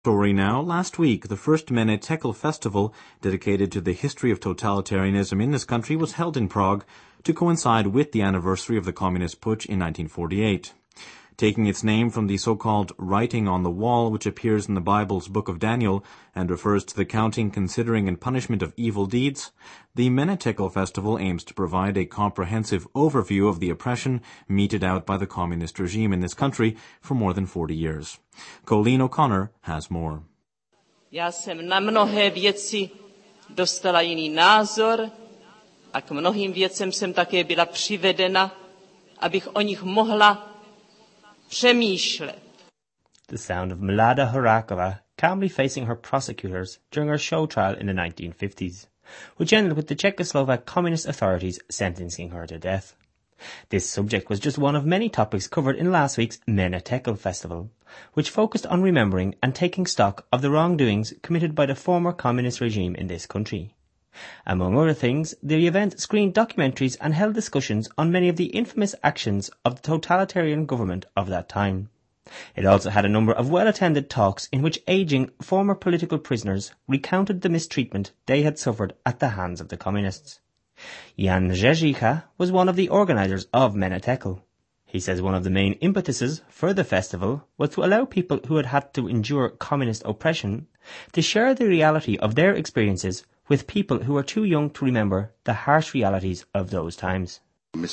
Story now. Last week, the first Menetekel festival, dedicated to the history of totalitarianism in this country, was held in Prague to coincide with the anniversary of the communist putsch in 1948. Taking its name from the so-called writing on the wall, which appears in the Bible's Book of Daniel and refers to the counting, considering, and punishment of evil deeds, the Menetekel festival aims to provide a comprehensive overview of the oppression meted out by the communist regime in this country for more than 40 years. Colleen O'Connor has more. Já jsem na mnohé věci dostala jiný názor a k mnohým věcem jsem také byla přivedena, abych o nich mohla přemýšlet. The sound of Mlada Horakova calmly facing her prosecutors during her show trial in the 1950s, which ended with the Czechoslovak communist authorities sentencing her to death. This subject was just one of many topics covered in last week's Menetekel festival, which focused on remembering and taking stock of the wrongdoings committed by the former communist regime in this country. Among other things, the event screened documentaries and held discussions on many of the infamous actions of the totalitarian government of that time. It also had a number of well-attended talks in which aging former political prisoners recounted the mistreatment they had suffered at the hands of the communists. Jan Rzezicha was one of the organisers of Menetekel. He says one of the main impetuses for the festival was to allow people who had had to endure communist oppression to share the reality of their experiences with people who were too young to remember the harsh realities of those times. In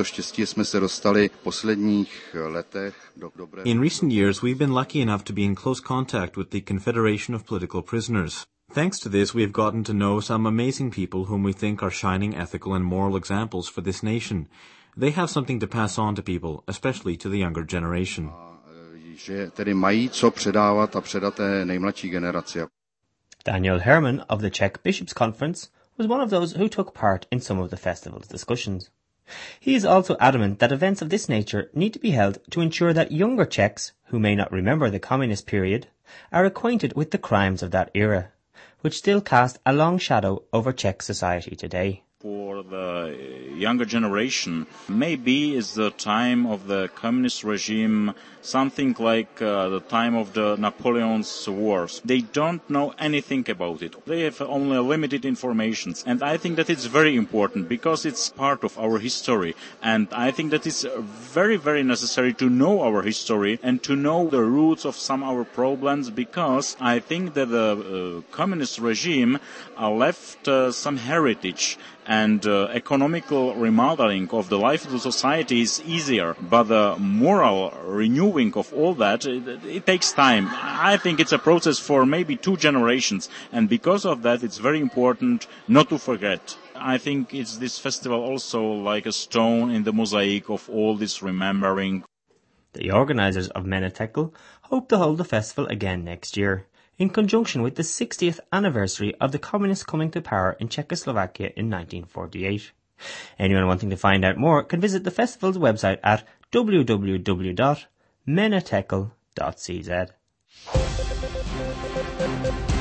recent years, we've been lucky enough to be in close contact with the Confederation of Political Prisoners. Thanks to this, we have gotten to know some amazing people whom we think are shining ethical and moral examples for this nation. They have something to pass on to people, especially to the younger generation. Daniel Herman of the Czech Bishops' Conference was one of those who took part in some of the festival's discussions. He is also adamant that events of this nature need to be held to ensure that younger Czechs, who may not remember the communist period, are acquainted with the crimes of that era, which still cast a long shadow over Czech society today. For the younger generation, maybe is the time of the communist regime something like the time of the Napoleon's wars. They don't know anything about it. They have only limited information. And I think that it's very important because it's part of our history. And I think that it's very, very necessary to know our history and to know the roots of some of our problems, because I think that the communist regime left some heritage, and economical remodeling of the life of the society is easier, but the moral renewing of all that, it takes time. I think it's a process for maybe 2 generations, and because of that it's very important not to forget. I think it's this festival also like a stone in the mosaic of all this remembering. The organisers of Menetekel hope to hold the festival again next year, in conjunction with the 60th anniversary of the communists coming to power in Czechoslovakia in 1948. Anyone wanting to find out more can visit the festival's website at www.menetekel.cz.